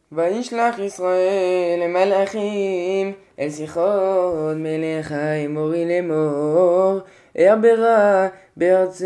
וישלח ישראל מלאכים אל סיחון מלך האמורי לאמור, אעברה בארצך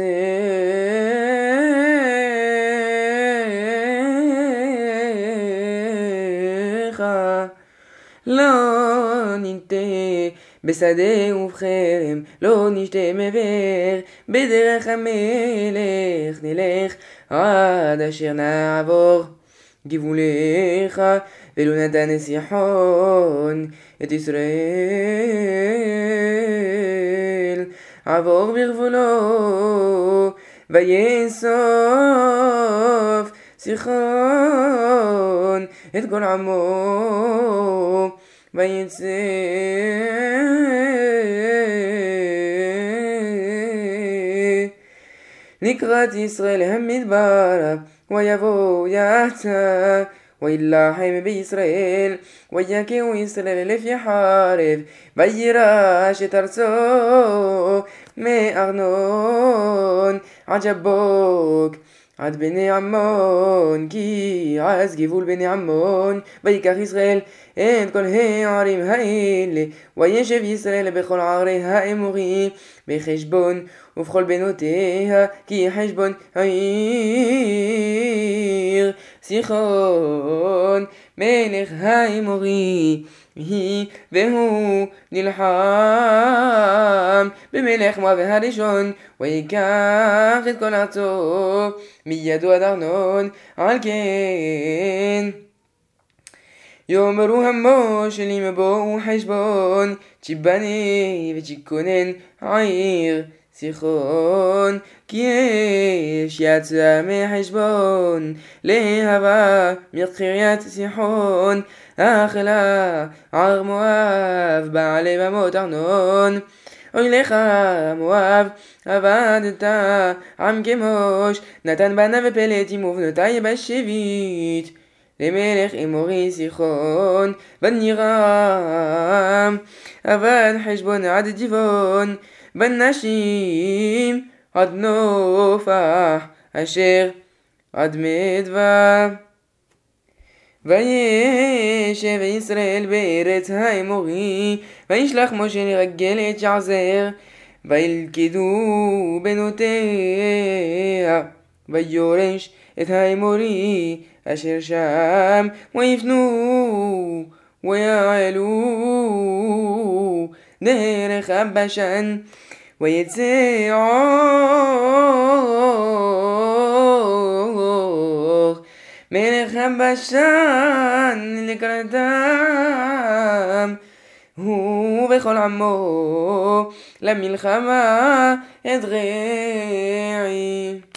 לא ניטה בשדה ובחרם, לא נשתה מעבר, בדרך המלך נלך עד אשר נעבור גבוליך, ולא נתן סיחון את ישראל עבור בגבולו, ויאסוף סיחון את כל עמו, ויצא לקראת ישראל המדבר, ויבוא יצא וילחם בישראל, ויכהו ישראל לפי חרב, וירש את ארצו מארנון עד יבוק עד בני עמון, כי אז גבול בני עמון. ויקח ישראל את כל הערים האלה, וישב ישראל בכל ערי האמורי בחשבון ובכל בנותיה, כי חשבון העיר סיחון מלך האמורי היא, והוא נלחם במלך מואב הראשון, ויקח את כל ארצו מידו עד ארנון. על כן יאמרו המושלים בואו חשבון, תיבנה ותיכונן העיר סיחון, כי אש יצא מחשבון להבה מקריית סיחון, אכלה ער מואב בעלי במות ארנון. אוי לך מואב, עבדת עם כמוש, נתן בנה ופלטים ובנותי בשבית למלך אמורי סיחון. בנירם עבד חשבון עד ג'בון, בנשים עד נופח אשר עד מדבר. וישב ישראל בארץ האמורי, וישלח משה לרגל את שעזר, וילכדו בנותיה, ויורש את האמורי אשר שם, ויפנו ויעלו דרך הבשן, ויצא עור מלך הבשן לקראתם, הוא וכל עמו למלחמה את רעי.